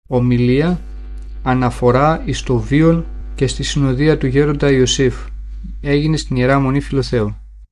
Ομιλία αναφορά εις το βίον και στη συνοδεία του γέροντα Ιωσήφ. Έγινε στην Ιερά Μονή Φιλοθέου.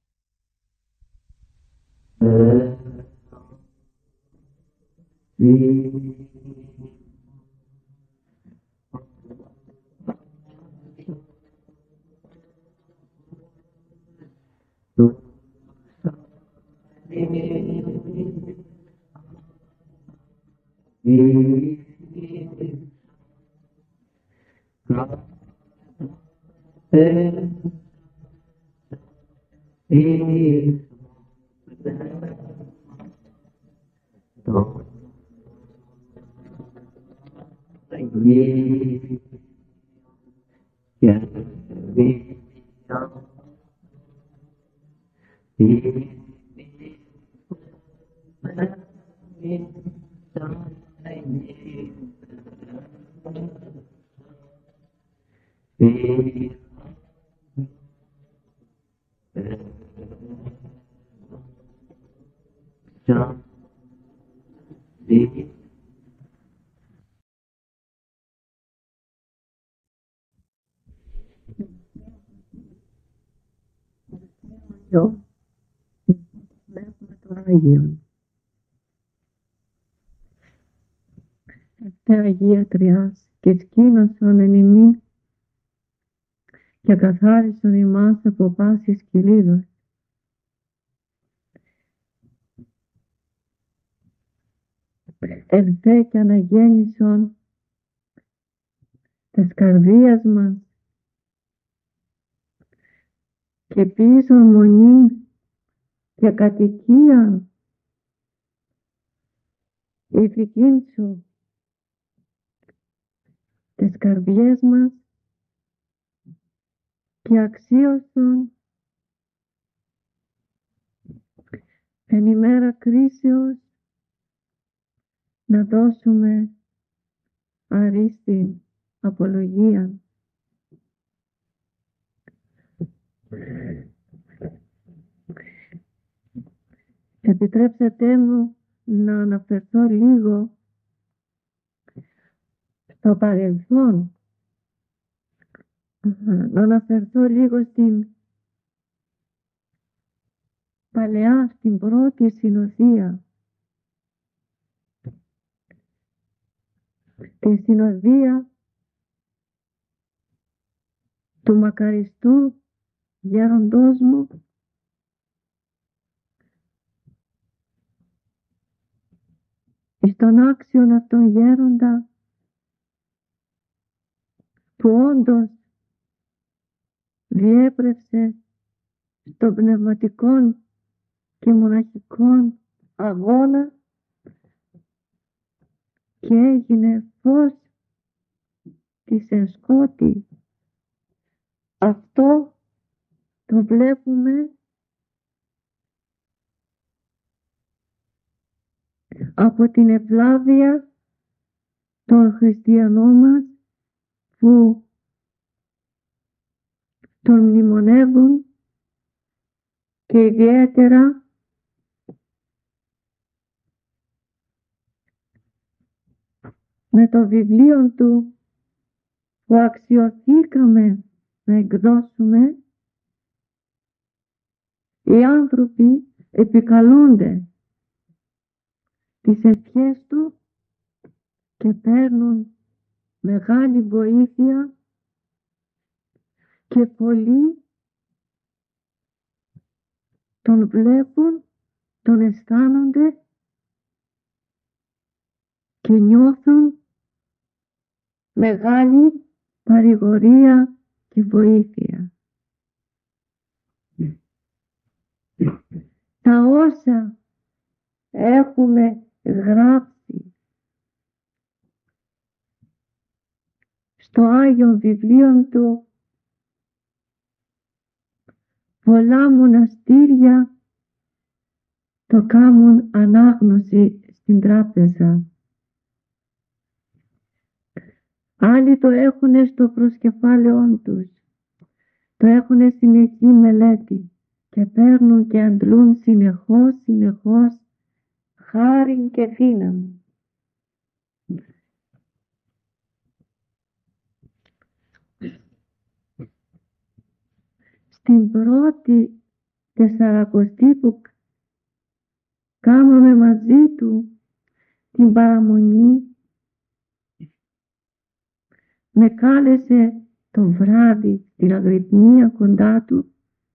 Βλέπουμε το Άγιον. Ευτέ Αγία Τριάς και σκήνωσον εν ημίν και καθάρισον ημάς από πάσης κυλίδος. Ευθέ και αναγέννησον τας καρδίας μας και ποιήσον μονή και κατοικία ηθικήν τες καρδιές μας και αξίωσον εν ημέρα κρίσεως να δώσουμε αρίστη απολογία. Επιτρέψατε μου να αναφερθώ λίγο στο παρελθόν, να αναφερθώ λίγο στην παλαιά, στην πρώτη συνοδεία, τη συνοδεία του μακαριστού γέροντός μου, στον άξιον αυτόν γέροντα που όντως διέπρεψε στον πνευματικών και μοναχικών αγώνα και έγινε φως της εν σκότη. Αυτό το βλέπουμε από την ευλάβεια των χριστιανών μας που τον μνημονεύουν και ιδιαίτερα με το βιβλίο του που αξιοθήκαμε να εκδώσουμε. Οι άνθρωποι επικαλούνται τις ευχές του και παίρνουν μεγάλη βοήθεια και πολλοί τον βλέπουν, τον αισθάνονται και νιώθουν μεγάλη παρηγορία και βοήθεια. Τα όσα έχουμε γράψει στο Άγιο Βιβλίο του, πολλά μοναστήρια το κάνουν ανάγνωση στην τράπεζα. Άλλοι το έχουν στο προσκεφάλαιό τους, το έχουν συνεχή μελέτη και παίρνουν και αντλούν συνεχώς χάριν και δύναμη. την πρώτη Τεσσαρακοστή που κάναμε μαζί του την παραμονή, με κάλεσε το βράδυ στην Αγρυπνία κοντά του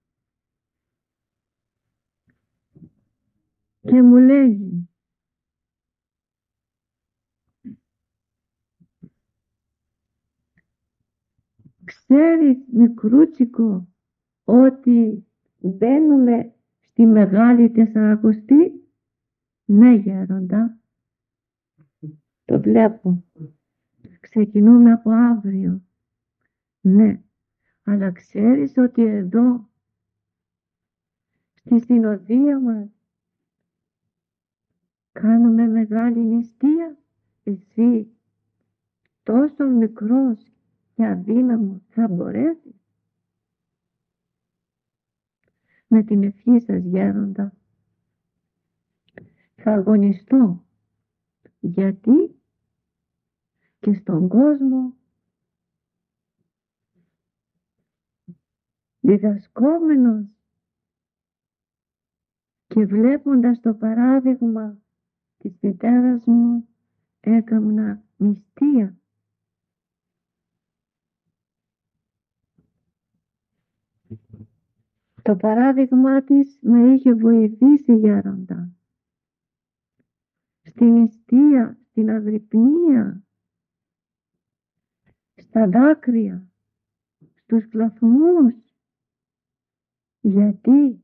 και μου λέγει: ξέρεις, μικρούτσικο, ότι μπαίνουμε στη Μεγάλη Τεσσαρακοστή? Ναι, γέροντα, το βλέπω. Ξεκινούμε από αύριο. Ναι, αλλά ξέρεις ότι εδώ στη συνοδεία μας κάνουμε μεγάλη νηστεία? Εσύ τόσο μικρός και αδύναμος θα μπορέσεις? Με την ευχή σας, γέροντα, θα αγωνιστώ, γιατί και στον κόσμο διδασκόμενος και βλέποντας το παράδειγμα της μητέρας μου, έκανα νηστεία. Το παράδειγμα της με είχε βοηθήσει, γέροντα, στην νηστεία, στην αγρυπνία, στα δάκρυα, στους κλαθμούς, γιατί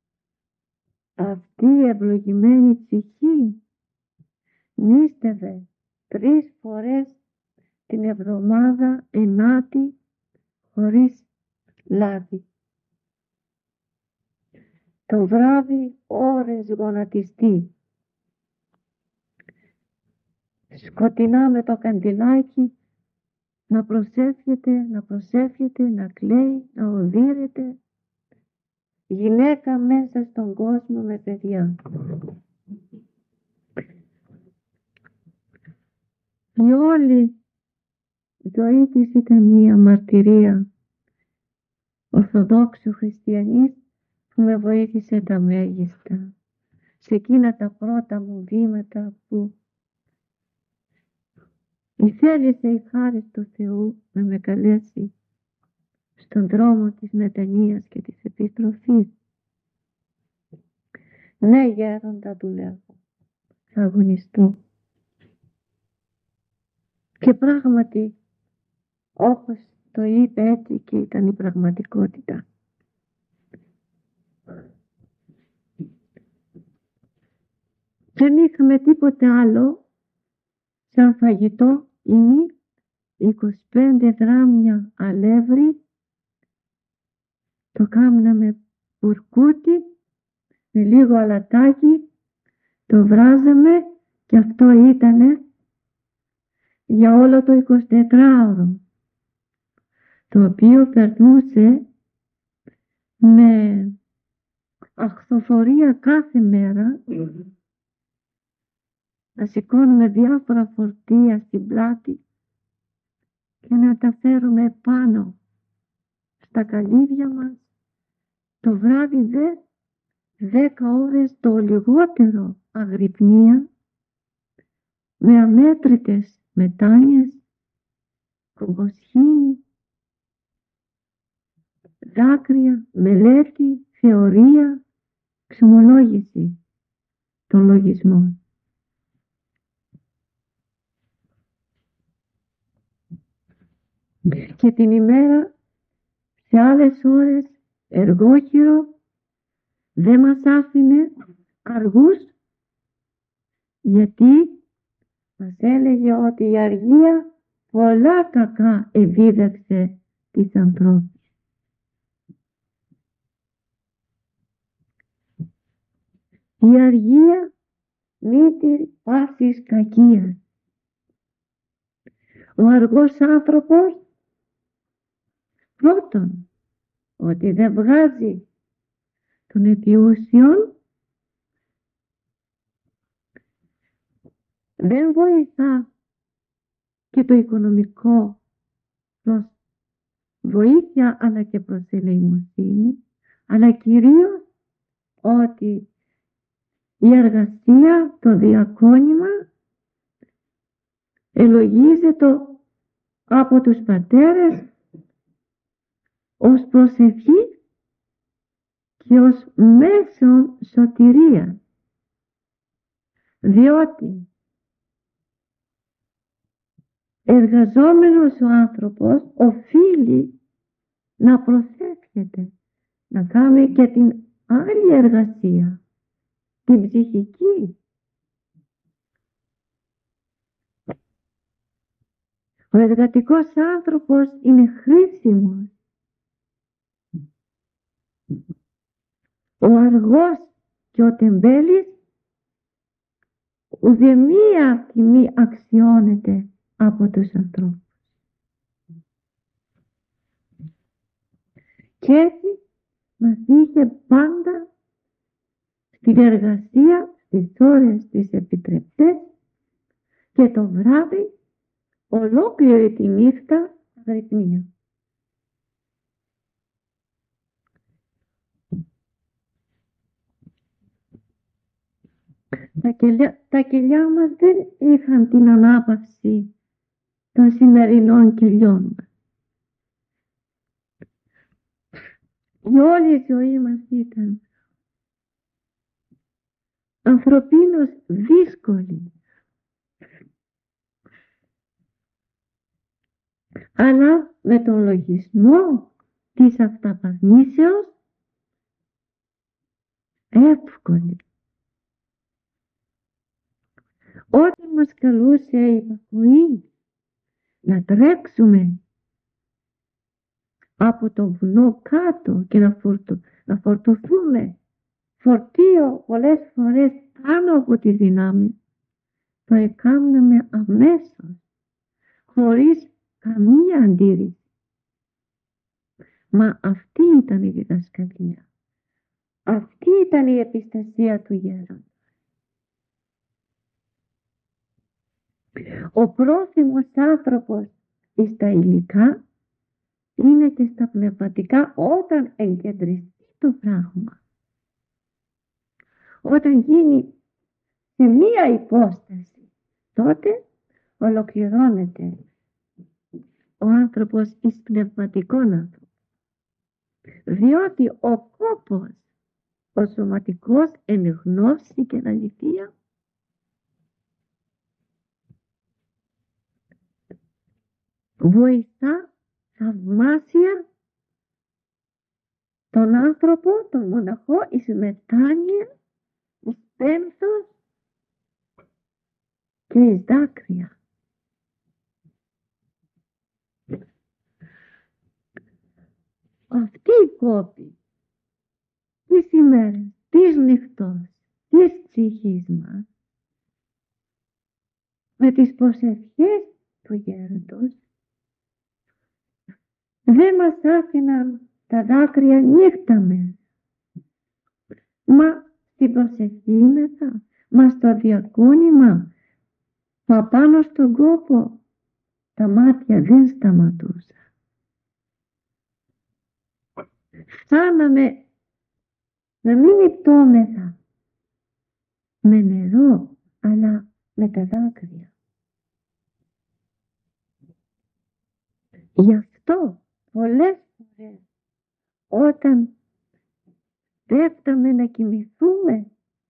αυτή η ευλογημένη ψυχή νήστευε 3 φορές την εβδομάδα ενάτη χωρίς λάδι. Το βράδυ ώρες γονατιστή, σκοτεινά με το καντιλάκι, να προσεύχεται, να κλαίει, να οδύρεται, γυναίκα μέσα στον κόσμο με παιδιά. Η όλη ζωή της ήταν μία μαρτυρία Ορθοδόξου χριστιανής που με βοήθησε τα μέγιστα σε εκείνα τα πρώτα μου βήματα που θέλησε η χάρη του Θεού να με καλέσει στον δρόμο της μετανοίας και της επιστροφής. Ναι, γέροντα, του λέγω, θα αγωνιστώ. Και πράγματι, όπως το είπε, έτσι και ήταν η πραγματικότητα. Δεν είχαμε τίποτε άλλο σαν φαγητό, ημί 25 γράμμια αλεύρι, το κάμναμε μπουρκούτι με λίγο αλατάκι, το βράζαμε και αυτό ήτανε για όλο το 24ωρο, το οποίο περνούσε με αχθοφορία κάθε μέρα, να σηκώνουμε διάφορα φορτία στην πλάτη και να τα φέρουμε πάνω στα καλύβια μας. Το βράδυ 10 ώρες το λιγότερο αγρυπνία, με αμέτρητες μετάνοιες, κομποσχήνη, δάκρυα, μελέτη, θεωρία, ξομολόγηση των λογισμών. Και την ημέρα σε άλλες ώρες εργόχειρο, δεν μας άφηνε αργούς, γιατί μας έλεγε ότι η αργία πολλά κακά επίδεξε τις ανθρώπους. Η αργία μύτη πάσης κακίας. Ο αργός άνθρωπος, πρώτον, ότι δεν βγάζει των αιτιούσιων, δεν βοηθά και το οικονομικό βοήθεια αλλά και προσελεημοσύνη, αλλά κυρίως ότι η εργασία, το διακόνημα ελογίζεται από τους πατέρες ως προσευχή και ως μέσον σωτηρία, διότι εργαζόμενος ο άνθρωπος οφείλει να προσεύχεται, να κάνει και την άλλη εργασία, την ψυχική. Ο εργατικός άνθρωπος είναι χρήσιμος. Ο αργός και ο τεμπέλης ουδεμία τιμή αξιώνεται από τους ανθρώπους. Και έτσι μας είχε πάντα στην εργασία, στις ώρες τις επιτρεπτές και το βράδυ ολόκληρη τη νύχτα αγρυπνία. Τα κελιά μας δεν είχαν την ανάπαυση των σημερινών κελιών μας. Η όλη ζωή μας ήταν ανθρωπίνως δύσκολη, αλλά με τον λογισμό της αυταπαρνήσεως εύκολη. Όταν μας καλούσε η υπακοή να τρέξουμε από το βουνό κάτω και να φορτωθούμε φορτίο πολλές φορές πάνω από τις δυνάμεις, το έκαναμε αμέσως, χωρίς καμία αντίρρηση. Μα αυτή ήταν η διδασκαλία. Αυτή ήταν η επιστασία του γέροντα. Ο πρόθυμος άνθρωπος στα υλικά είναι και στα πνευματικά όταν εγκεντριστεί το πράγμα. Όταν γίνει σε μία υπόσταση, τότε ολοκληρώνεται ο άνθρωπος εις πνευματικών άνθρωπο. Διότι ο κόπος, ο σωματικός εν γνώση και εν αληθεία, βοηθά θαυμάσια τον άνθρωπο, τον μοναχό, εις μετάνοια, εις πένθος και εις δάκρυα. Αυτή η κόπη τις ημέρες, τις νυχτός, της ψυχής μας, με τις προσευχές του γέροντος, δεν μας άφηναν τα δάκρυα νύχτα μέσα. Μα στην προσευχή μέσα, μα στο διακόνημα, μα πάνω στον κόπο, τα μάτια δεν σταματούσαν. Φτάναμε να μην υπτόμεθα με νερό, αλλά με τα δάκρυα. Γι' αυτό πολλές φορές όταν πέφταμε να κοιμηθούμε,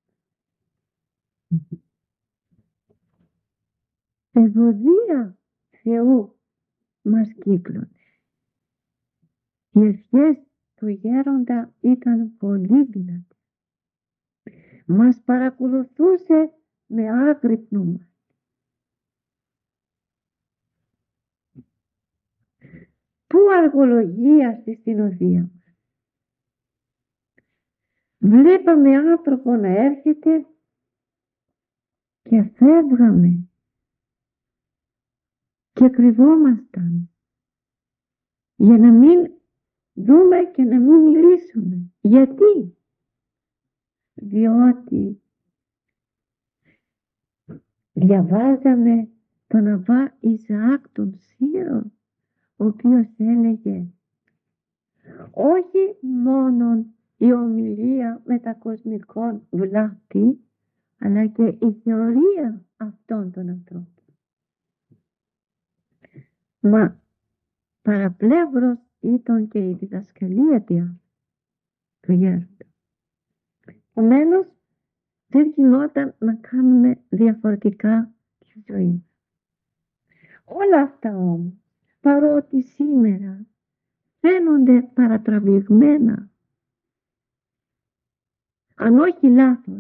ευωδία Θεού μας κύκλωνε. Οι ευχές του γέροντα ήταν πολύ δυνατές. Μας παρακολουθούσε με άγρυπνο μάτι. Πού αργολογία στη συνοδεία μας. Βλέπαμε άνθρωπο να έρχεται και φεύγαμε και κρυβόμασταν για να μην δούμε και να μην μιλήσουμε. Γιατί? Διότι διαβάζαμε τον Αββά Ισαάκ τον Σύρο, ο οποίος έλεγε Όχι μόνο η ομιλία μετακοσμικών βλάπτει, αλλά και η θεωρία αυτών των ανθρώπων. Μα παραπλεύρος ήταν και η διδασκαλία του γέροντα. Επομένως δεν γινόταν να κάνουμε διαφορετικά τη ζωή. Όλα αυτά όμως, παρότι σήμερα φαίνονται παρατραβηγμένα, αν όχι λάθος,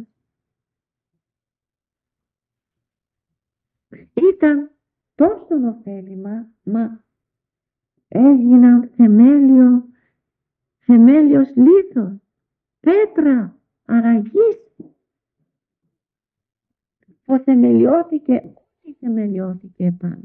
ήταν τόσο ωφέλιμα, μα έγιναν θεμέλιος λίθος, πέτρα αραγής, που θεμελιώθηκε επάνω.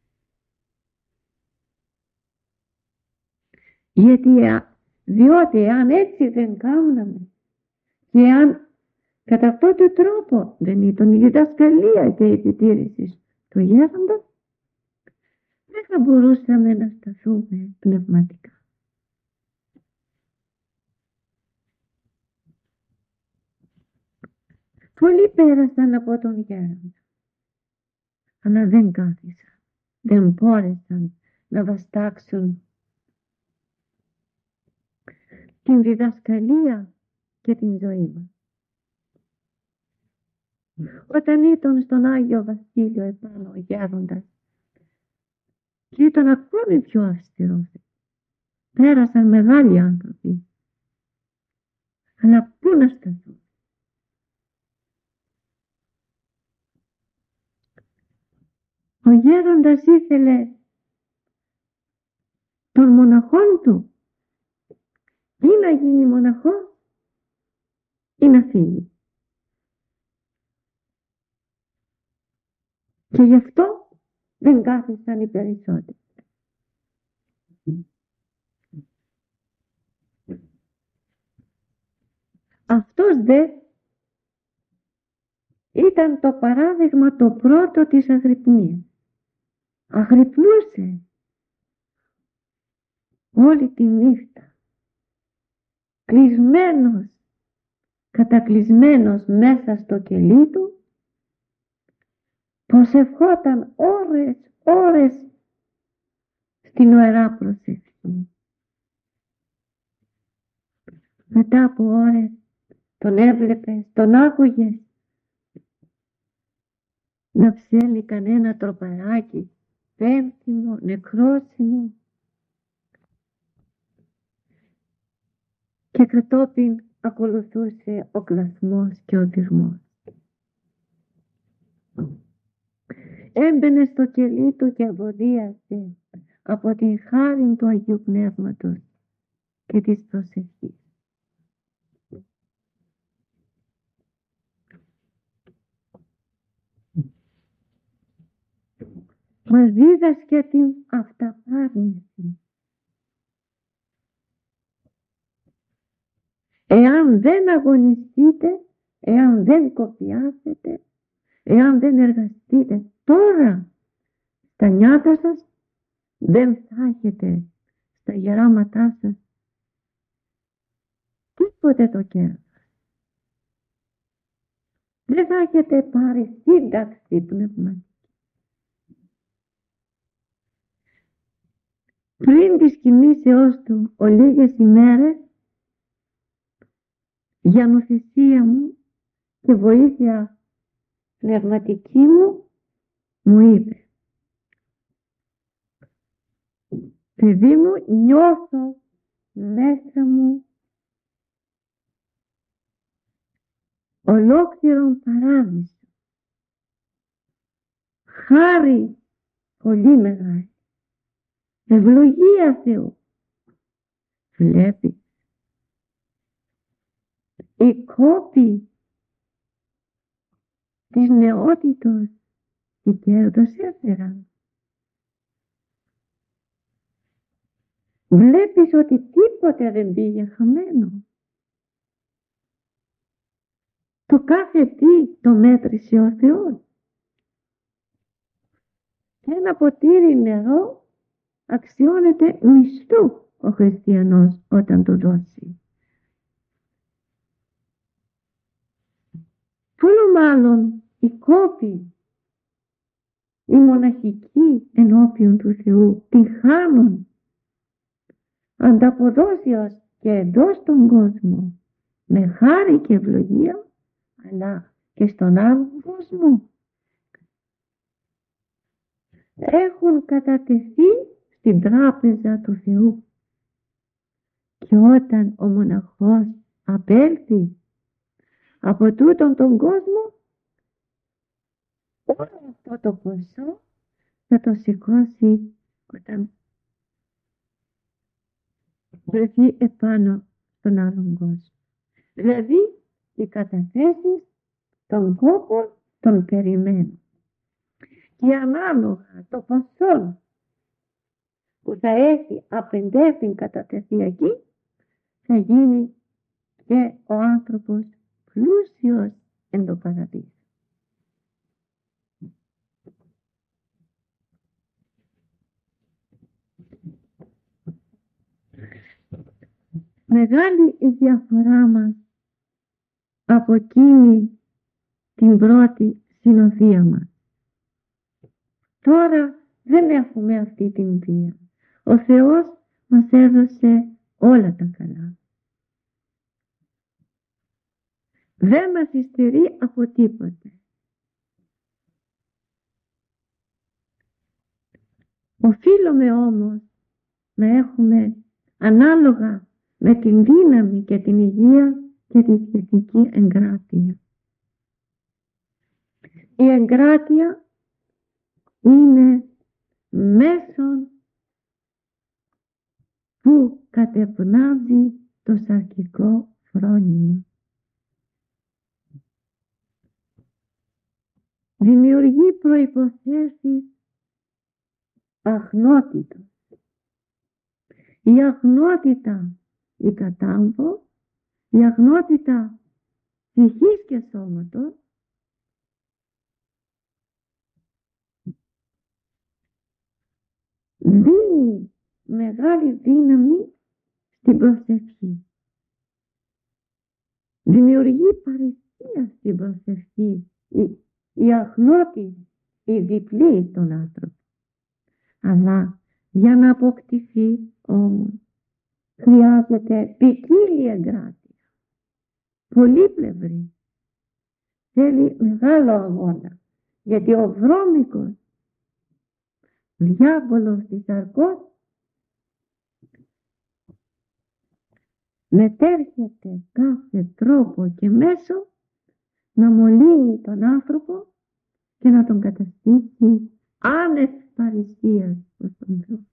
Διότι αν έτσι δεν κάναμε και αν κατά αυτόν τον τρόπο δεν ήταν η διδασκαλία και η επιτήρηση του γέροντα, δεν θα μπορούσαμε να σταθούμε πνευματικά. Πολλοί πέρασαν από τον γέροντα, αλλά δεν κάθισαν, δεν μπόρεσαν να βαστάξουν την διδασκαλία και την ζωή μας. Όταν ήταν στον Άγιο Βασίλειο επάνω ο γέροντας και ήταν ακόμη πιο αυστηρός, πέρασαν μεγάλοι άνθρωποι, αλλά πού να σταθούν? Ο γέροντας ήθελε των μοναχών του ή να γίνει μοναχός ή να φύγει. Και γι' αυτό δεν κάθισαν οι περισσότεροι. Αυτός δε ήταν το παράδειγμα το πρώτο της αγρυπνίας. Αγρυπνούσε όλη τη νύχτα, κατακλεισμένος μέσα στο κελί του, προσευχόταν ώρες στην Ιερά Προσευχή. Μετά από ώρες τον έβλεπες, τον άκουγες να ψέλνει κανένα τροπαράκι, πένθυμο, νεκρόσιμο, και κατόπιν ακολουθούσε ο κλαθμός και ο δυρμός. Έμπαινε στο κελί του και ευωδίασε από την χάριν του Αγίου Πνεύματος και της προσευχής. Μας δίδασκε την αυταπάρνηση. Εάν δεν αγωνιστείτε, εάν δεν κοπιάσετε, εάν δεν εργαστείτε τώρα στα νιάτα σας, δεν θα έχετε στα γεράματά σας τίποτε το κέρδος. Δεν θα έχετε πάρει σύνταξη πνευματική. Πριν της κοιμήσεώς του ο λίγες ημέρες, για νουθυσία μου και βοήθεια πνευματική μου είπε: παιδί μου, νιώθω μέσα μου ολόκληρον παράδεισο, χάρη πολύ μεγάλη, ευλογία Θεού. Βλέπει, οι κόποι της νεότητος τι κέρδος έφεραν. Βλέπεις ότι τίποτε δεν πήγε χαμένο. Το κάθε τι το μέτρησε ο Θεός. Και ένα ποτήρι νερό αξιώνεται μισθού ο χριστιανός όταν το δώσει. Πόσο μάλλον οι κόποι, οι μοναχικοί ενώπιον του Θεού την χάνουν ανταποδόσεως και εντός τον κόσμο με χάρη και ευλογία, αλλά και στον άλλον κόσμο. Έχουν κατατεθεί στην τράπεζα του Θεού και όταν ο μοναχός απέλθει από τούτον τον κόσμο, όλο αυτό το ποσό θα το σηκώσει όταν βρεθεί επάνω στον άλλον κόσμο. Δηλαδή οι καταθέσεις των κόπων των περιμένουν. Και ανάλογα το ποσό που θα έχει απεντεύθυν κατατεθεί εκεί, θα γίνει και ο άνθρωπος πλούσιος εν το παραδείσο. Μεγάλη η διαφορά μας από εκείνη την πρώτη συνοδεία μας. Τώρα δεν έχουμε αυτή την βία. Ο Θεός μας έδωσε όλα τα καλά. Δεν μας υστερεί από τίποτε. Οφείλουμε όμως να έχουμε ανάλογα με την δύναμη και την υγεία και τη σχετική εγκράτεια. Η εγκράτεια είναι μέσον που κατευνάζει το σαρκικό φρόνημα. Δημιουργεί προϋποθέσεις αχνότητος. Η αχνότητα η κατάμβο, η αχνότητα ψυχής και σώματος δίνει μεγάλη δύναμη στην προσευχή. Δημιουργεί παρησία στην προσευχή. Η αχνότητα, η διπλή στον άνθρωπο. Αλλά για να αποκτηθεί όμως χρειάζεται ποικίλια εγκράτεια. Πολύπλευρη. Θέλει μεγάλο αγώνα. Γιατί ο βρώμικος διάβολος της σαρκός μετέρχεται κάθε τρόπο και μέσο να μολύνει τον άνθρωπο και να τον καταστήσει άνευ παρησίας προς τον Θεό.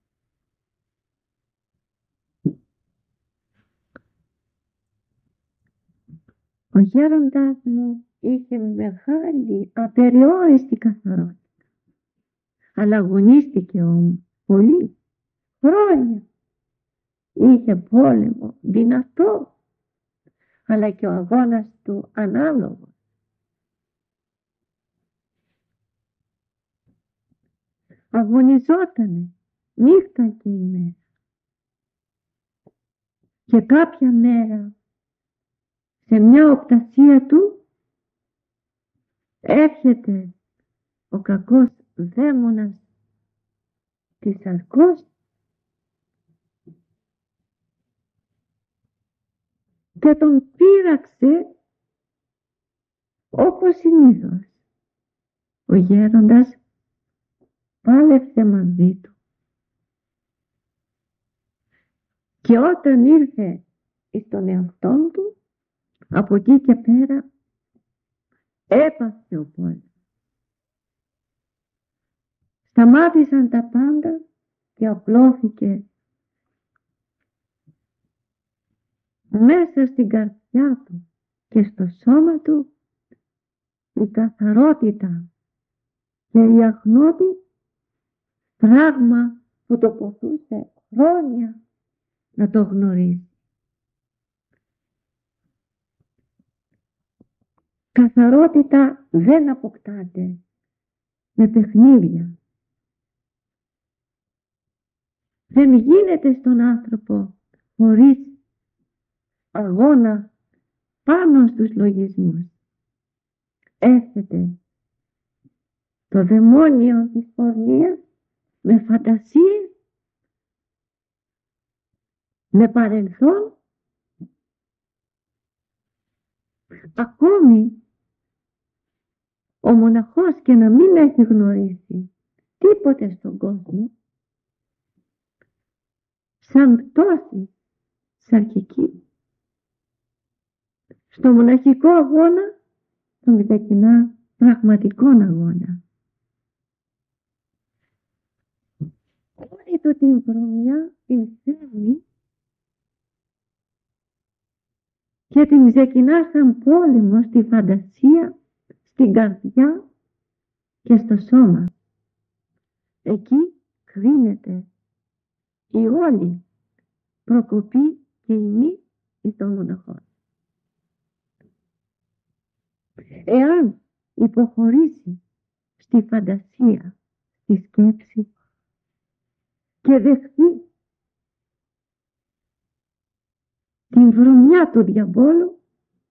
Ο γέροντας μου είχε μεγάλη απεριόριστη καθαρότητα. Αλλά αγωνίστηκε όμως πολύ χρόνια. Είχε πόλεμο δυνατό, αλλά και ο αγώνας του ανάλογος. Αγωνιζότανε νύχτα και ημέρα. Και κάποια μέρα σε μια οπτασία του έρχεται ο κακός δαίμονας της σαρκός και τον πείραξε όπως συνήθως. Ο γέροντας πάλευσε μαζί του και όταν ήρθε στον εαυτόν του, από εκεί και πέρα έπαθε ο πόλεμος. Σταμάτησαν τα πάντα και απλώθηκε μέσα στην καρδιά του και στο σώμα του η καθαρότητα και η αγνώτη, πράγμα που το ποθούσε χρόνια να το γνωρίζει. Καθαρότητα δεν αποκτάται με παιχνίδια. δεν γίνεται στον άνθρωπο χωρίς αγώνα πάνω στους λογισμούς. Έθετε το δαιμόνιο της πορνείας με φαντασίες, με παρελθόν, ακόμη ο μοναχός και να μην έχει γνωρίσει τίποτε στον κόσμο, σαν πτώση σαρκική, στο μοναχικό αγώνα τον ξεκινά πραγματικών αγώνα. Όλη του την βρωμιά την φέρνει και την ξεκινά σαν πόλεμο στη φαντασία, στην καρδιά και στο σώμα. Εκεί κρίνεται η όλη προκοπή και η μη εις των μοναχών. Εάν υποχωρήσει στη φαντασία, στη σκέψη και δεχτεί την βρωμιά του διαβόλου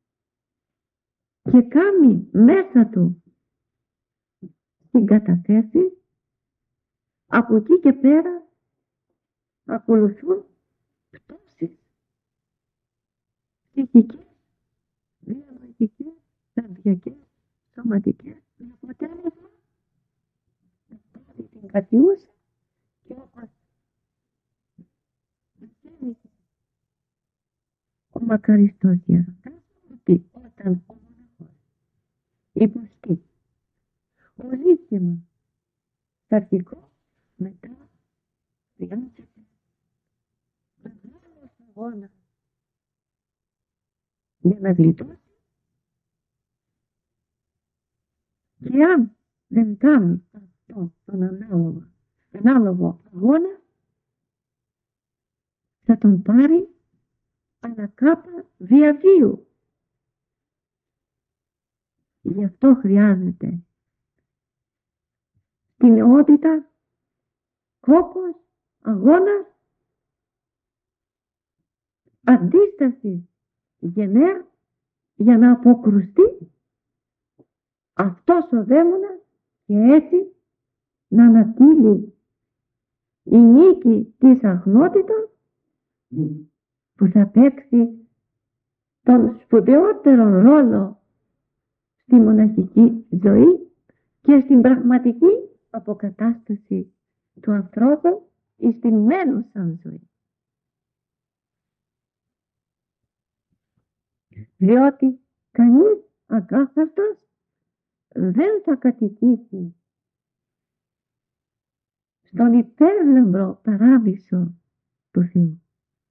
και κάνει μέσα του την καταθέση, από εκεί και πέρα ακολουθούν πτώσεις ψυχικές, βιολογικές, καρδιακές, σωματικές, με αποτέλεσμα να πάρει την κατιούσα και όπως ο μακαριστός γέροντας ότι όταν ο μοναχός υποστεί ολίσθημα σαρκικό, μετά χρειάζεται μεγάλος αγώνας για να γλιτώσει, και αν δεν κάνει αυτό τον ανάλογο αγώνα, θα τον πάρει ανακάπα διαβίου. Γι' αυτό χρειάζεται την νεότητα, κόπος, αγώνας, αντίσταση γενναία για να αποκρουστεί αυτός ο δαίμονας και έτσι να ανατείλει η νίκη της αχνότητας που θα παίξει τον σπουδαιότερο ρόλο στη μοναχική ζωή και στην πραγματική αποκατάσταση του ανθρώπου εις την μένουσαν ζωή. Διότι κανείς ακάθαρτος δεν θα κατοικήσει στον υπέρλαμπρο παράδεισο του Θεού.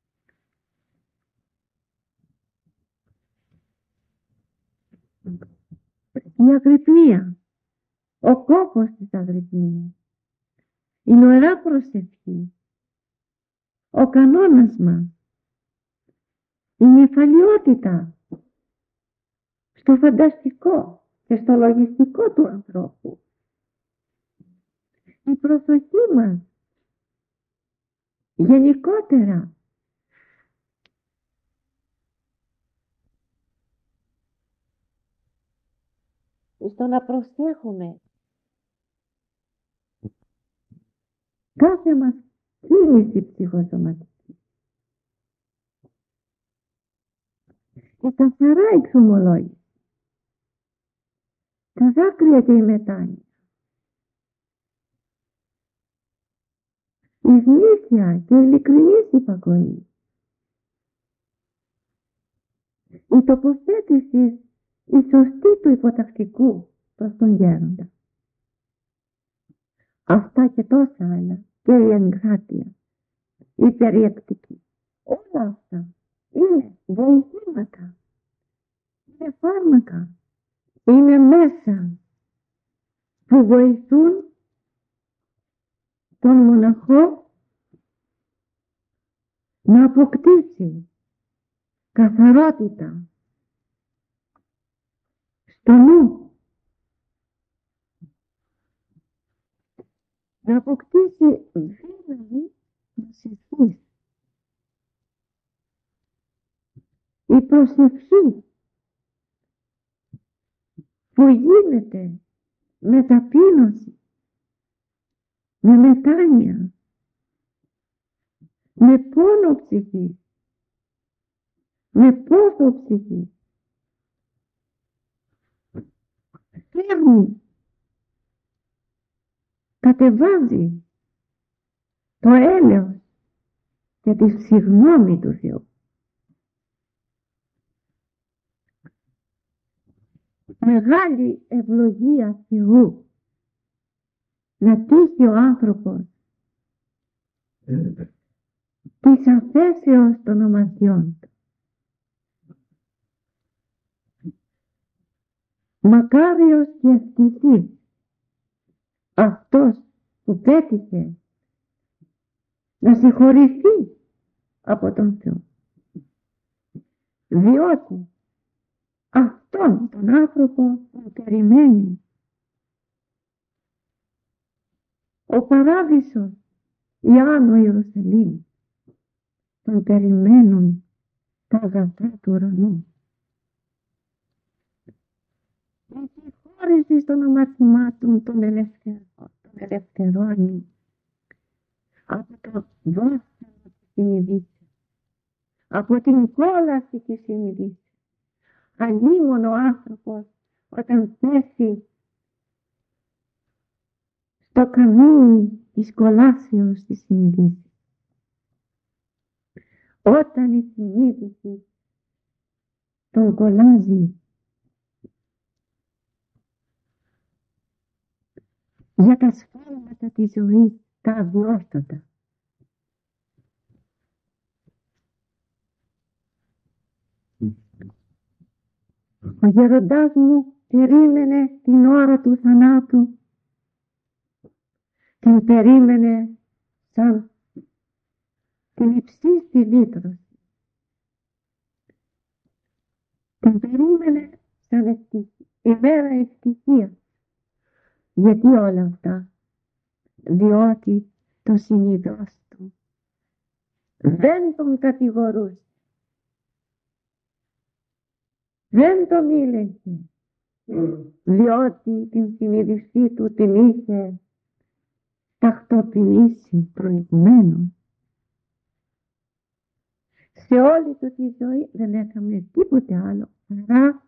Η αγρυπνία, ο κόπος της αγρυπνίας, η νοερά προσευχή, ο κανόνας μας, η νυφαλιότητα στο φανταστικό και στο λογιστικό του ανθρώπου, η προσοχή μας γενικότερα στο να προσέχουμε κάθε μας κίνηση ψυχοσωματική, η καθαρά εξομολόγηση, τα δάκρυα και η μετάνοια, η γνήσια και ειλικρινής υπακοή, η τοποθέτηση η σωστή του υποτακτικού προς τον γέροντα. Αυτά και τόσα άλλα, και η εγκράτεια, η περιεκτική, όλα αυτά είναι βοηθήματα, είναι φάρμακα, είναι μέσα που βοηθούν τον μοναχό να αποκτήσει καθαρότητα στο νου, να αποκτήσει δύναμη προσευχής. Η προσευχή που γίνεται με ταπείνωση, με μετάνοια, με πόνο ψυχή, με πόθο ψυχή, φέρνει, κατεβάζει το έλεος και τη συγγνώμη του Θεού. Μεγάλη ευλογία Θεού να τύχει ο άνθρωπος της αφέσεως των αμαρτιών του. Μακάριος και ευτυχής αυτός που πέτυχε να συγχωρηθεί από τον Θεό, διότι αυτόν τον άνθρωπο που περιμένει ο παράδεισος, η Άνω Ιερουσαλήμ, τον περιμένουν τα αγαθά του ουρανού. Η συγχώρεση των αμαρτημάτων τον ελευθερώνει από το βάσανο της συνειδήσεως, από την κόλαση της συνειδήσεως. Αλλήμον ο άνθρωπος όταν πέσει στο καμίνι της κολάσεως της συνείδησης, όταν η συνείδηση τον κολλάζει για τα σφάλματα της ζωής, τα αδιόρθωτα. Ο γεροντάς μου περίμενε την ώρα του θανάτου, την περίμενε σαν την υψίστη λύτρωση, την περίμενε σαν ημέρα ευτυχίας. Γιατί όλα αυτά? Διότι το συνειδός του δεν τον κατηγορούσε, δεν τον ήλεγε, διότι την συνείδησή του την είχε τακτοποιήσει προηγουμένως. Σε όλη του τη ζωή δεν έκαμε τίποτε άλλο παρά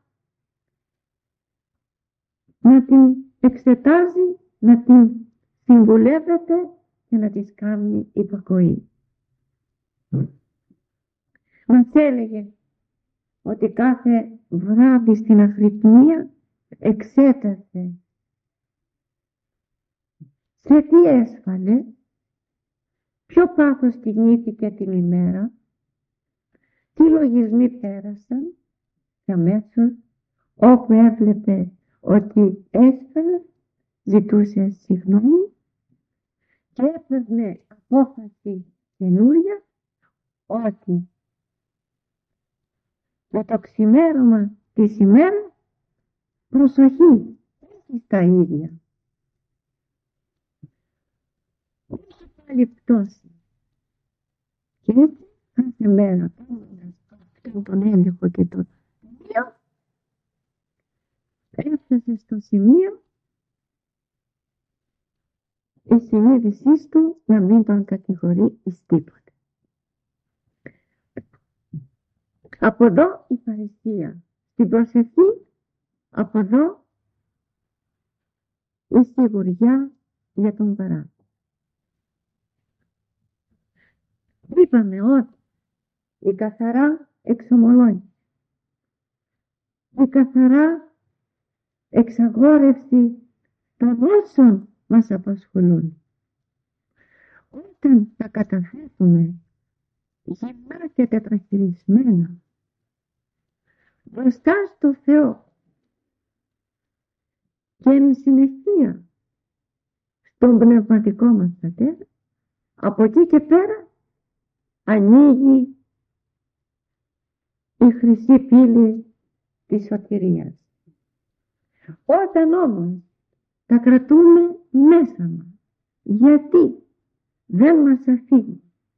να την εξετάζει, να την συμβουλεύεται και να της κάνει υπακοή. Μας έλεγε ότι κάθε βράδυ στην αγρυπνία εξέτασε σε τι έσφαλε, ποιο πάθος κινήθηκε την ημέρα, τι λογισμοί πέρασαν και αμέσως όπου έβλεπε ότι έσφαλε ζητούσε συγγνώμη και έπαιρνε απόφαση καινούρια ότι με το ξημέρωμα της ημέρας προσοχή, όχι στα ίδια. Όχι πάλι πτώση. Και έτσι κάθε μέρα κάνοντας αυτόν τον έλεγχο και το σημείο, έφτασε στο σημείο η συνείδησή του να μην τον κατηγορεί εις τίποτε. Από εδώ η παρησία, στην προσευχή, από εδώ η σιγουριά για τον παράδεισο. Είπαμε ότι η καθαρά εξομολόγηση, η καθαρά εξαγόρευση των όσων μας απασχολούν, όταν τα καταθέτουμε γυμνά και τετραχειρισμένα μπροστά στο Θεό και εν συνεχεία στον πνευματικό μας Πατέρα, από εκεί και πέρα ανοίγει η χρυσή πύλη της σωτηρίας. Όταν όμως τα κρατούμε μέσα μας, γιατί δεν μας αφήνει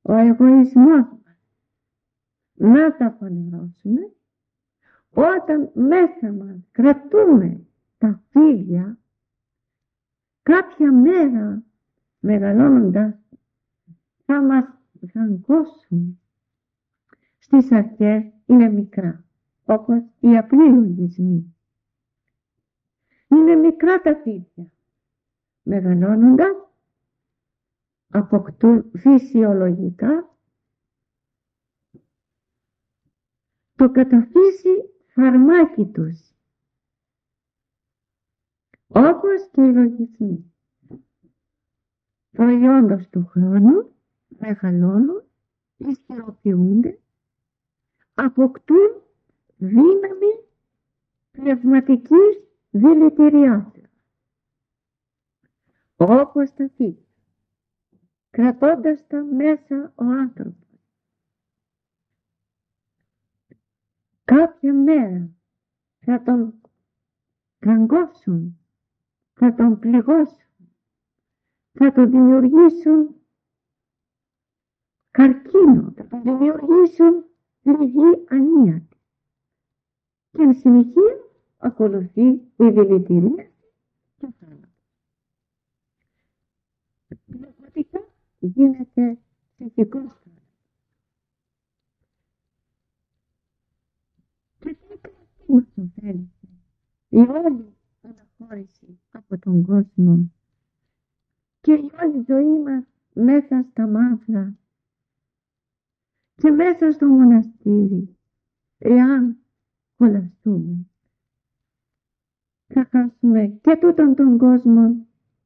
ο εγωισμός μας να τα φανερώσουμε όταν μέσα μας κρατούμε τα φύλλα. Κάποια μέρα μεγαλώνοντας θα μας δαγκώσουν. Στις αρχές είναι μικρά, όπως οι απλοί λογισμοί. Είναι μικρά τα φύλλα. Μεγαλώνοντας αποκτούν φυσιολογικά το καταφύσι φαρμάκι τους, όπως και οι λογισμοί. Προϊόντος του χρόνου μεγαλώνουν, ισχυροποιούνται, αποκτούν δύναμη πνευματικής δηλητηριάσεως, όπως τα φύλλα, κρατώντας τα μέσα ο άνθρωπος. Κάποια μέρα θα τον κραγκώσουν, θα τον πληγώσουν, θα τον δημιουργήσουν καρκίνο, θα τον δημιουργήσουν πληγή ανίατη. Και εν συνεχεία ακολουθεί η δηλητηρία και ο θάνατος. Πνευματικά γίνεται ψυχικός θάνατος. Και τι μας το θέλησε η όλη αναχώρηση από τον κόσμο και η όλη ζωή μας μέσα στα μαύρα και μέσα στο μοναστήρι, εάν κολλαστούμε, θα χάσουμε και τούτον τον κόσμο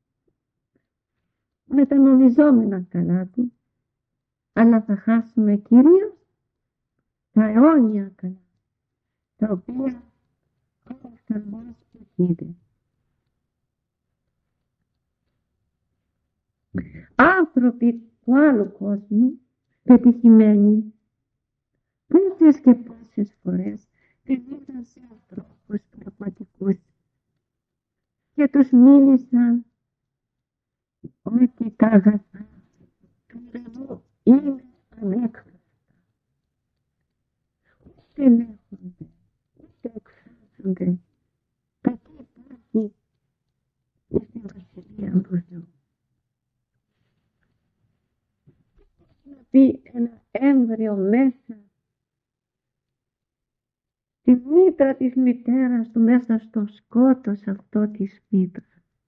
με τα νομιζόμενα καλά του, αλλά θα χάσουμε κυρίως τα αιώνια καλά, τα οποία ο οφθαλμός είδε. Άνθρωποι του άλλου κόσμου, πετυχημένοι, πόσες και πόσες φορές πήγαν σε ανθρώπους πραγματικούς και τους μίλησαν ότι τα αγαθά του ουρανού είναι ανέκφραστα. Ούτε ελέγχονται, ούτε εκφράζονται. Κακή υπάρχει στην Βασιλεία του Θεού. Να πει ένα έμβριο μέσα τη μήτρα της μητέρας του, μέσα στο σκότος αυτό της μήτρας.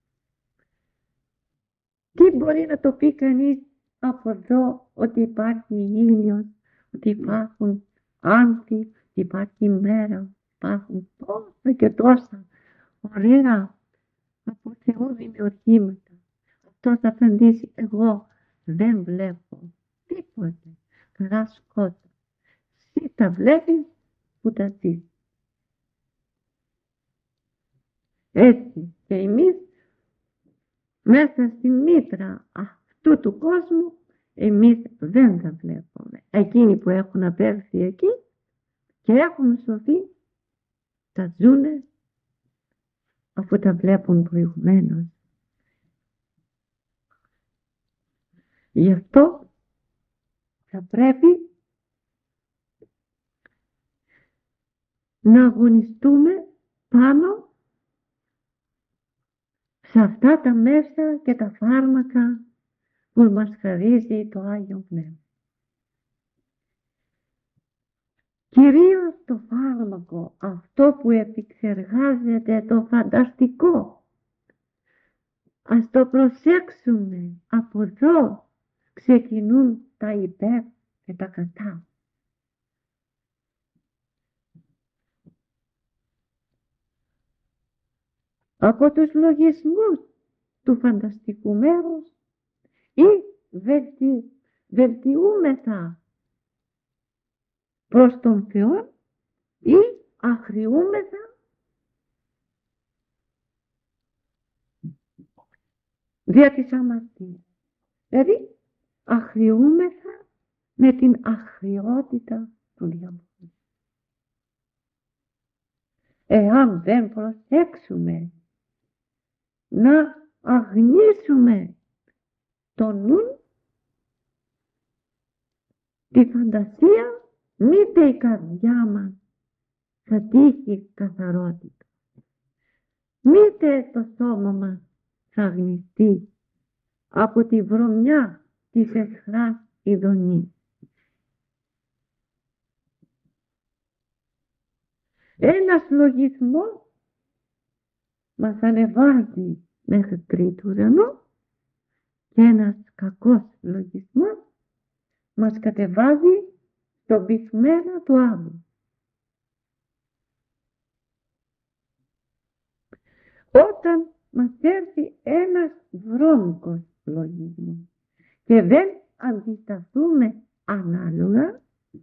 Τι μπορεί να το πει κανείς από εδώ, ότι υπάρχει ήλιος, ότι υπάρχουν άνθη, ότι υπάρχει μέρα, υπάρχουν τόσα και τόσα ωραία από Θεού δημιουργήματα. Αυτό θα απαντήσει, εγώ δεν βλέπω τίποτε παρά σκότα. Εσύ τα βλέπεις που τα δεις. Έτσι και εμείς μέσα στη μήτρα αυτού του κόσμου εμείς δεν τα βλέπουμε. Εκείνοι που έχουν απέρθει εκεί και έχουν σωθεί τα ζουνε αφού τα βλέπουν προηγουμένως. Γι' αυτό θα πρέπει να αγωνιστούμε πάνω σε αυτά τα μέσα και τα φάρμακα που μας χαρίζει το Άγιο Πνεύμα. Κυρίως το φάρμακο, αυτό που επεξεργάζεται το φανταστικό. Ας το προσέξουμε, από εδώ ξεκινούν τα υπέρ και τα κατά. Από τους λογισμούς του φανταστικού μέρους ή βελτιούμεθα προς τον Θεό ή αχρειούμεθα δια της αμαρτίας. Δηλαδή αχρειούμεθα με την αχρειότητα του διαβόλου. Εάν δεν προσέξουμε να αγνίσουμε το νου, τη φαντασία, μήτε η καρδιά μας θα τύχει καθαρότητα, μήτε το σώμα μας θα αγνιστεί από τη βρωμιά της εχθράς ειδονής. Ένας λογισμός μας ανεβάζει μέχρι τρίτου ουρανού και ένας κακός λογισμός μας κατεβάζει στον πυθμένα του άλλου. Όταν μας έρθει ένας βρώμικος λογισμός και δεν αντισταθούμε ανάλογα,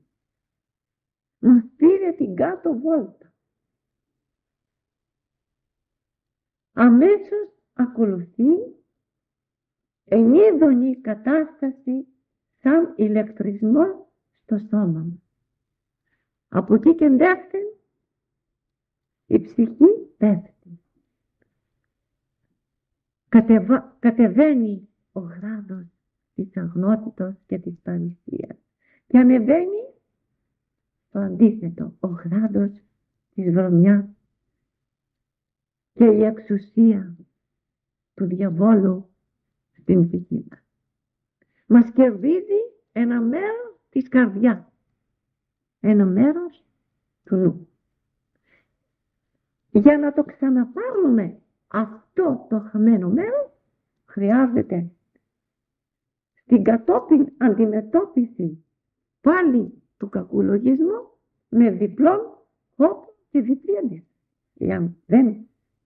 μας πήρε την κάτω βόλτα. Αμέσως ακολουθεί ενίδωνη κατάσταση σαν ηλεκτρισμό στο σώμα μας. Από εκεί και δεύτερη η ψυχή πέφτει. Κατεβαίνει ο γράδος της αγνότητος και της παρησίας και ανεβαίνει το αντίθετο, ο γράδος της βρωμιάς και η εξουσία του διαβόλου στην ψυχή μας. Μας κερδίζει ένα μέρος της καρδιάς, ένα μέρος του νου. Για να το ξαναπάρουμε αυτό το χαμένο μέρος χρειάζεται στην κατόπιν αντιμετώπιση πάλι του κακού λογισμού με διπλόν χώπο και διπλή αντίσταση. Εάν δεν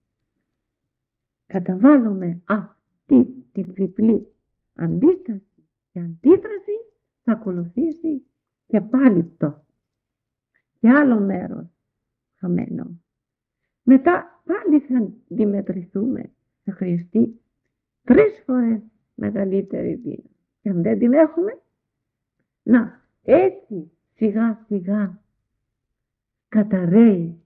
καταβάλουμε αυτή τη διπλή αντίσταση και αντίδραση, θα ακολουθήσει και πάλι αυτό και άλλο μέρος χαμένο. Μετά πάλι θα αντιμετρηθούμε, θα χρειαστεί 3 φορές μεγαλύτερη δύναμη. Και αν δεν την έχουμε, να έτσι σιγά σιγά καταραίει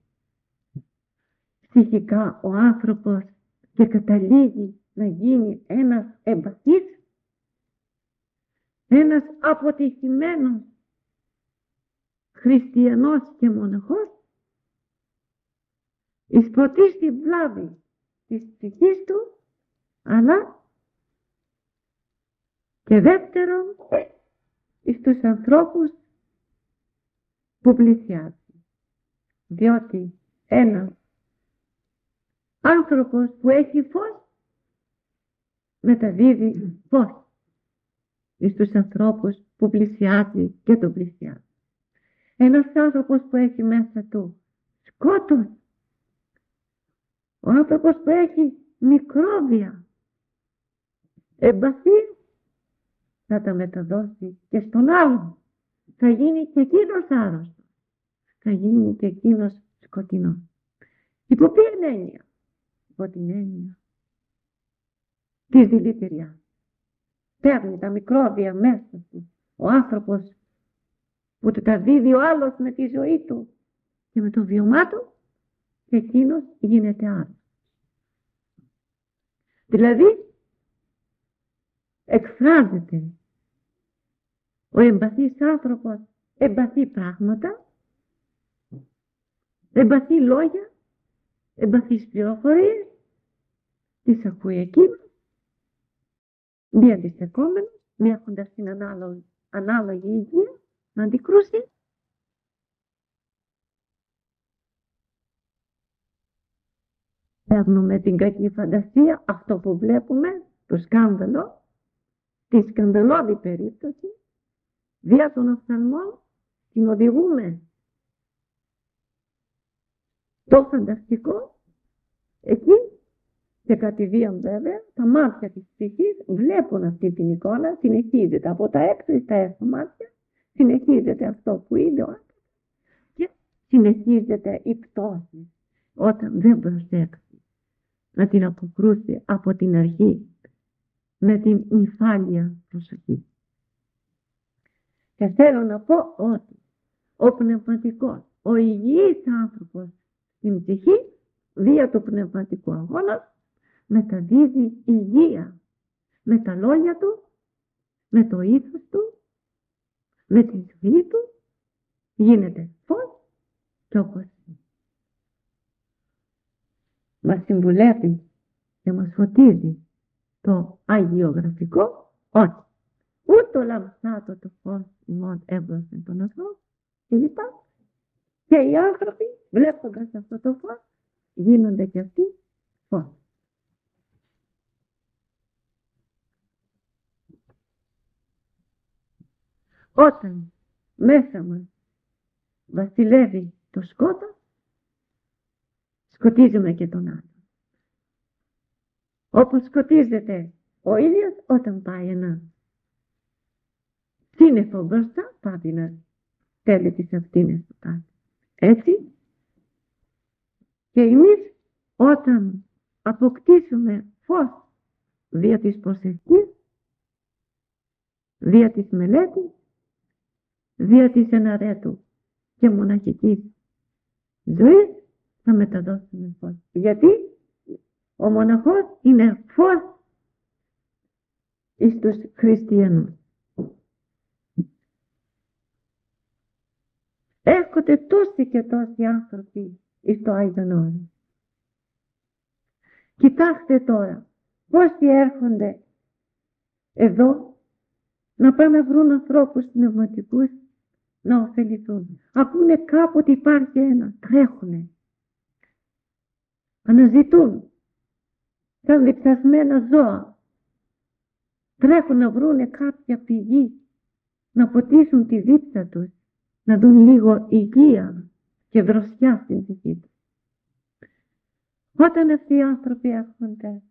ψυχικά ο άνθρωπος και καταλήγει να γίνει ένας εμπαθής, ένας αποτυχημένος χριστιανός και μοναχός, εισποτεί στη βλάβη της ψυχής του, αλλά και δεύτερον στους ανθρώπους που πλησιάζει. Διότι ένας άνθρωπος που έχει φως μεταδίδει φως στους ανθρώπους που πλησιάζει και τον πλησιάζει. Ένας άνθρωπος που έχει μέσα του σκότος, ο άνθρωπος που έχει μικρόβια, εμπαθή, θα τα μεταδώσει και στον άλλον. Θα γίνει και εκείνος άρρωστος. Θα γίνει και εκείνος σκοτεινός. Υπό ποια έννοια? Υπό την έννοια της δηλητηριάς. Παίρνει τα μικρόβια μέσα του ο άνθρωπος που του τα δίδει ο άλλος με τη ζωή του και με το βιωμά του, και εκείνος γίνεται άρρωστος. Δηλαδή εκφράζεται ο εμπαθής άνθρωπος, εμπαθή πράγματα, εμπαθή λόγια, εμπαθείς πληροφορίες, τις ακούει εκείνος, μη αντιστεκόμενος, μη έχοντας την ανάλογη υγεία να αντικρούσει. Παίρνουμε την κακή φαντασία, αυτό που βλέπουμε, το σκάνδαλο, τη σκανδαλώδη περίπτωση, δια των οφθαλμών, την οδηγούμε το φανταστικό, εκεί και κατηδίαν βέβαια τα μάτια της ψυχής βλέπουν αυτή την εικόνα, συνεχίζεται από τα έξω στα έξω μάτια, συνεχίζεται αυτό που είδε ο άνθρωπος και συνεχίζεται η πτώση όταν δεν προσέξει να την αποκρούσει από την αρχή με την νυφάλια προσοχή. Και θέλω να πω ότι ο πνευματικός, ο υγιής άνθρωπος στην ψυχή, δια του πνευματικού αγώνα, μεταδίδει υγεία με τα λόγια του, με το ήθος του, με τη ζωή του γίνεται φως και όπως μας συμβουλεύει και μας φωτίζει το αγιογραφικό, όχι ούτω λαμψάτο το φως ημών έμπροσθεν των ανθρώπων και λοιπά. Και οι άνθρωποι βλέποντας αυτό το φως γίνονται και αυτοί φως. Όταν μέσα μας βασιλεύει το σκότος, σκοτίζουμε και τον άλλο. Όπως σκοτίζεται ο ήλιος όταν πάει ένα σύννεφο μπροστά, πάει να στέλνει τις ευθύνες του κάτω. Έτσι και εμείς όταν αποκτήσουμε φως δια της προσευχής, δια της μελέτης, δια της εναρέτου και μοναχικής ζωής, θα μεταδώσουμε φως. Γιατί ο μοναχός είναι φως εις τους χριστιανούς. Έρχονται τόσοι και τόσοι άνθρωποι εις το Άγιον Όρος. Κοιτάξτε τώρα πόσοι έρχονται εδώ να πάνε να βρουν ανθρώπους πνευματικούς να ωφεληθούν. Ακούνε κάπου ότι υπάρχει ένα, τρέχουνε, αναζητούν σαν διψασμένα ζώα, τρέχουν να βρούνε κάποια πηγή να ποτίσουν τη δίψα τους, να δουν λίγο υγεία και δροσιά στην ψυχή τους. Όταν αυτοί οι άνθρωποι έρχονται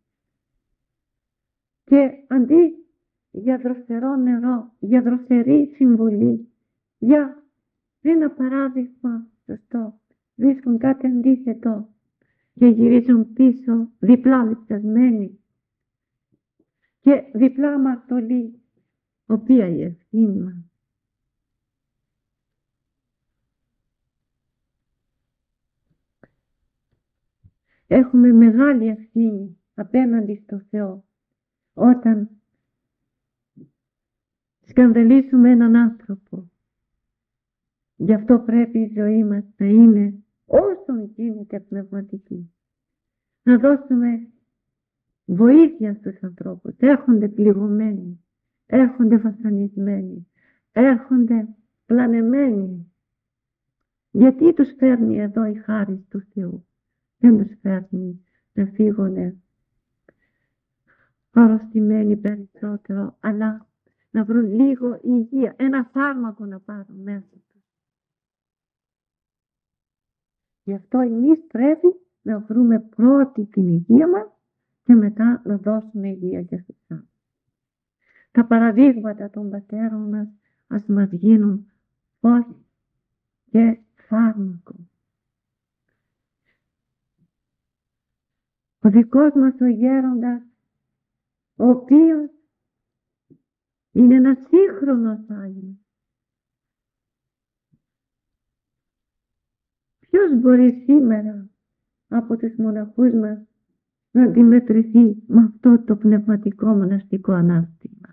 και αντί για δροσερό νερό, για δροσερή συμβουλή, για ένα παράδειγμα σωστό, βρίσκουν κάτι αντίθετο και γυρίζουν πίσω διπλά λειψασμένοι και διπλά αμαρτωλοί, οποία η ευθύνη μας. Έχουμε μεγάλη ευθύνη απέναντι στο Θεό όταν σκανδαλίσουμε έναν άνθρωπο. Γι' αυτό πρέπει η ζωή μας να είναι όσο γίνεται πνευματική. Να δώσουμε βοήθεια στους ανθρώπους. Έρχονται πληγωμένοι, έρχονται βασανισμένοι, έρχονται πλανεμένοι. Γιατί τους φέρνει εδώ η χάρις του Θεού? Δεν τους φέρνει να φύγουνε αρρωστημένοι περισσότερο, αλλά να βρουν λίγο υγεία, ένα φάρμακο να πάρουν μέσα τους. Γι' αυτό εμείς πρέπει να βρούμε πρώτη την υγεία μας και μετά να δώσουμε υγεία και στους άλλους. Τα παραδείγματα των πατέρων μας ας μας γίνουν φως και φάρμακο. Ο δικός μας ο γέροντας, ο οποίος είναι ένας σύγχρονος Άγιος. Ποιος μπορεί σήμερα από τους μοναχούς μας να αντιμετρηθεί με αυτό το πνευματικό μοναστικό ανάστημα?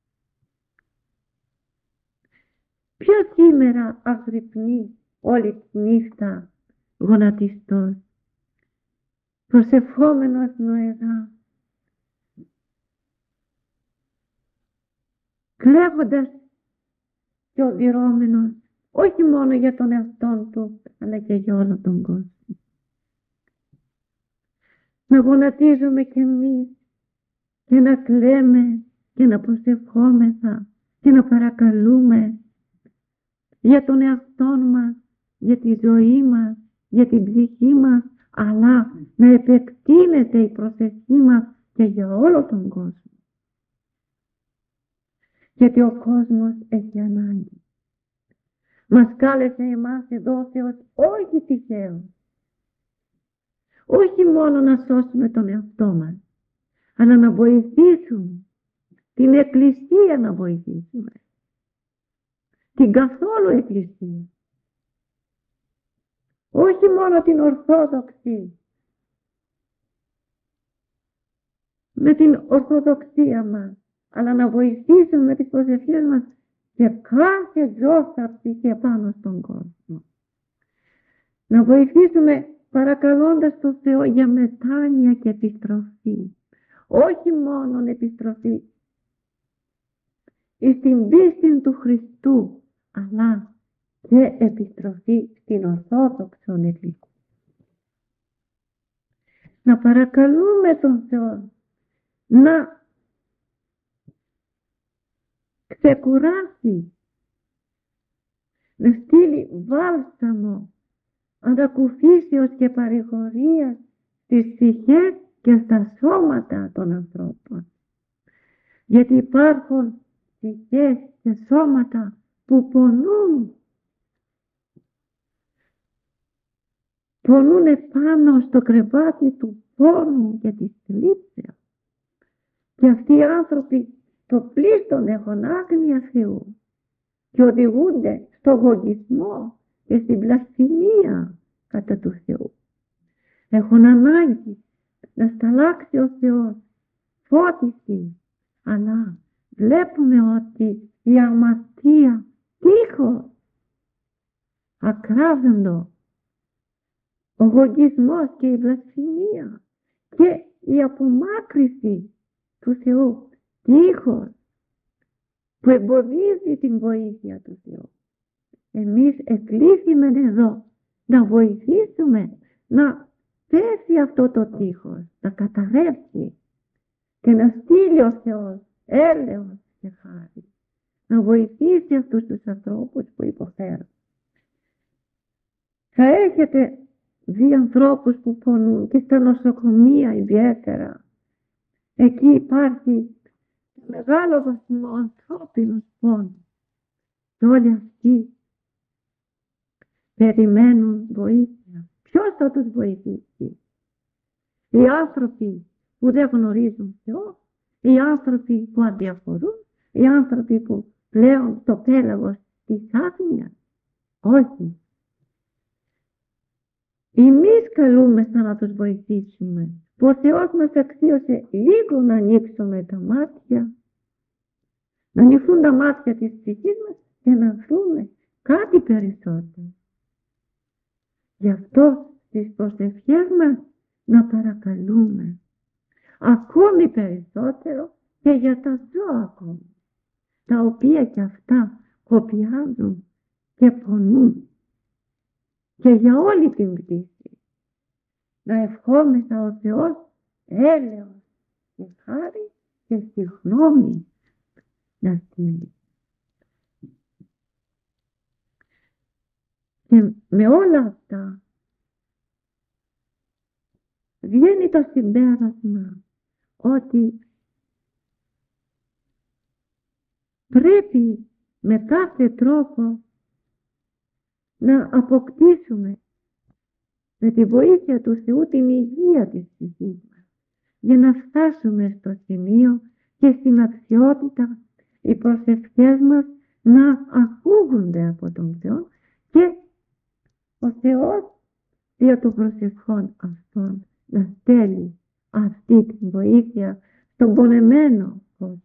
Ποιος σήμερα αγρυπνεί όλη τη νύχτα γονατιστός, προσευχόμενος νοερά, κλέβοντας και οδυρώμενος, όχι μόνο για τον εαυτόν του, αλλά και για όλο τον κόσμο. Να γονατίζουμε κι εμείς και να κλαίμε και να προσευχόμεθα και να παρακαλούμε για τον εαυτόν μας, για τη ζωή μας, για την ψυχή μας, αλλά να επεκτείνεται η προσευχή μας και για όλο τον κόσμο. Γιατί ο κόσμος έχει ανάγκη. Μας κάλεσε εμάς εδώ ο Θεός όχι τυχαίο. Όχι μόνο να σώσουμε τον εαυτό μας, αλλά να βοηθήσουμε την Εκκλησία, να βοηθήσουμε την καθόλου Εκκλησία. Όχι μόνο την Ορθόδοξη, με την Ορθοδοξία μας, αλλά να βοηθήσουμε με τις προσευχές μας σε κάθε ζώσταυση και πάνω στον κόσμο. Να βοηθήσουμε παρακαλώντας τον Θεό για μετάνοια και επιστροφή. Όχι μόνον επιστροφή στην πίστη του Χριστού, αλλά και επιστροφή στην Ορθόδοξον Εκκλησία. Να παρακαλούμε τον Θεό να ξεκουράσει, να στείλει βάλσαμο ανακουφίσεως και παρηγορίας στις ψυχές και στα σώματα των ανθρώπων. Γιατί υπάρχουν ψυχές και σώματα που πονούν. Πονούν επάνω στο κρεβάτι του πόνου και της θλίψεως. Και αυτοί οι άνθρωποι το πλήστον έχουν άγνοια Θεού και οδηγούνται στο γογισμό και στην βλασφημία κατά του Θεού. Έχουν ανάγκη να σταλάξει ο Θεός φώτιση, αλλά βλέπουμε ότι η αμαρτία, τείχος, ακράδαντο, ο γογισμός και η βλασφημία και η απομάκρυση του Θεού, τείχος που εμποδίζει την βοήθεια του Θεού. Εμείς εκλήθημεν εδώ να βοηθήσουμε να πέσει αυτό το τείχος, να καταρρεύσει και να στείλει ο Θεός έλεος και χάρη, να βοηθήσει αυτούς τους ανθρώπους που υποφέρουν. Θα έχετε δει ανθρώπους που πονούν και στα νοσοκομεία ιδιαίτερα. Εκεί υπάρχει μεγάλο βαθμό ανθρώπινος πόνος. Και όλοι αυτοί περιμένουν βοήθεια. Ποιος θα τους βοηθήσει? Οι άνθρωποι που δεν γνωρίζουν Θεό, οι άνθρωποι που αδιαφορούν, οι άνθρωποι που πλέον το πέλαγος της άγνοιας. Όχι. Εμείς καλούμεθα να τους βοηθήσουμε. Που ο Θεός μας αξίωσε λίγο να ανοίξουμε τα μάτια, να ανοίξουν τα μάτια της ψυχής μας και να δούμε κάτι περισσότερο. Γι' αυτό στις προσευχές μας να παρακαλούμε ακόμη περισσότερο και για τα ζώα ακόμη, τα οποία και αυτά κοπιάζουν και πονούν, και για όλη την πτήση. Να ευχόμεθα ο Θεός έλεος και χάρη και συγγνώμη να στείλει. Και με όλα αυτά βγαίνει το συμπέρασμα ότι πρέπει με κάθε τρόπο να αποκτήσουμε με τη βοήθεια του Θεού την υγεία της ψυχής μας, για να φτάσουμε στο σημείο και στην αξιότητα οι προσευχές μας να ακούγονται από τον Θεό και ο Θεός δια των προσευχών αυτών να στέλνει αυτή την βοήθεια στον πονεμένο κόσμο.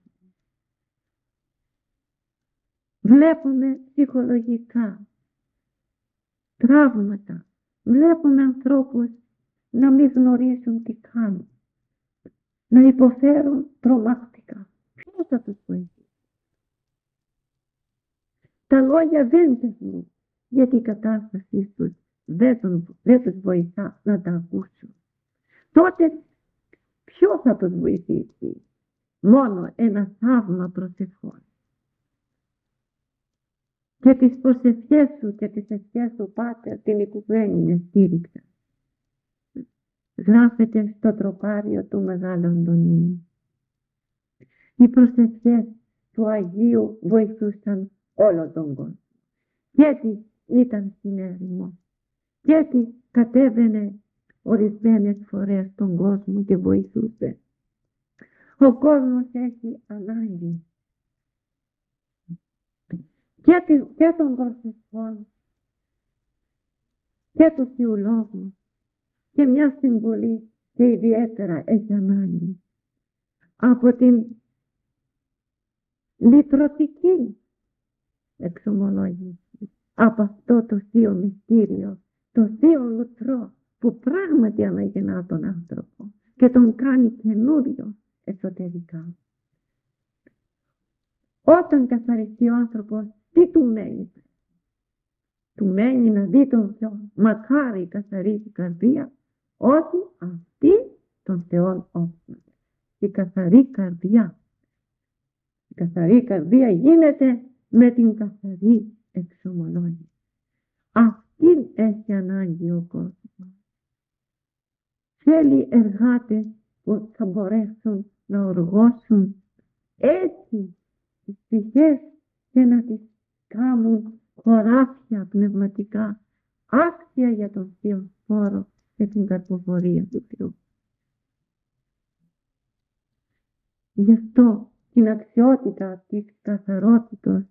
Βλέπουμε ψυχολογικά τραύματα, βλέπουμε ανθρώπους να μην γνωρίζουν τι κάνουν, να υποφέρουν τρομακτικά. Ποιος θα τους βοηθήσει? Τα λόγια δεν τεχνούν, γιατί η κατάστασή τους δεν τους βοηθά να τα ακούσουν. Τότε ποιος θα τους βοηθήσει? Μόνο ένα θαύμα προσευχών. Και τις προσευχές σου και τις ευχές του Πάτερ την οικουμένη στήριξα. Γράφεται στο τροπάριο του Μεγάλου Αντωνίου. Οι προσευχές του Αγίου βοηθούσαν όλο τον κόσμο. Και έτσι ήταν στην έρημο. Και έτσι κατέβαινε ορισμένες φορές τον κόσμο και βοηθούσε. Ο κόσμος έχει ανάγκη και των προσευχών και του Θεού Λόγου, και μια συμβολή και ιδιαίτερα έχει ανάγκη από την λυτρωτική εξομολόγηση από αυτό το θείο μυστήριο, το θείο λουτρό που πράγματι αναγεννά τον άνθρωπο και τον κάνει καινούριο εσωτερικά. Όταν καθαριστεί ο άνθρωπος, τι του μένει? Του μένει να δει τον Θεό, μακάρι η καθαρή την καρδία, ότι αυτή τον Θεό όφνονται. Η καθαρή καρδιά. Η καθαρή καρδία γίνεται με την καθαρή εξομολόγηση. Αυτή έχει ανάγκη ο κόσμος. Θέλει εργάτες που θα μπορέσουν να οργώσουν έτσι τις ψυχές και να τις κάνουν χωράφια πνευματικά άξια για τον Θείο Φόρο και την καρποφορία του Θεού. Γι' αυτό την αξιότητα της καθαρότητας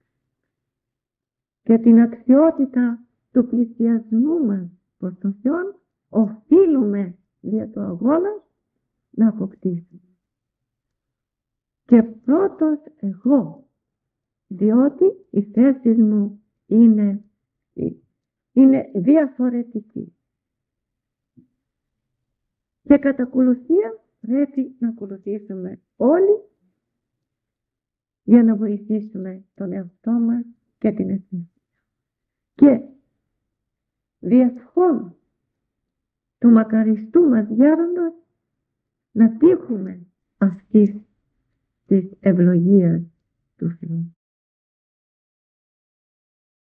και την αξιότητα του πλησιασμού μας προς τον Θεό οφείλουμε δια το αγώνα να αποκτήσουμε. Και πρώτος εγώ, διότι η θέση μου είναι διαφορετική. Και κατά ακολουθία πρέπει να ακολουθήσουμε όλοι για να βοηθήσουμε τον εαυτό μας και την εθνική. Και διασχών του μακαριστού μας γέροντος να τύχουμε αυτής της ευλογίας του Θεού.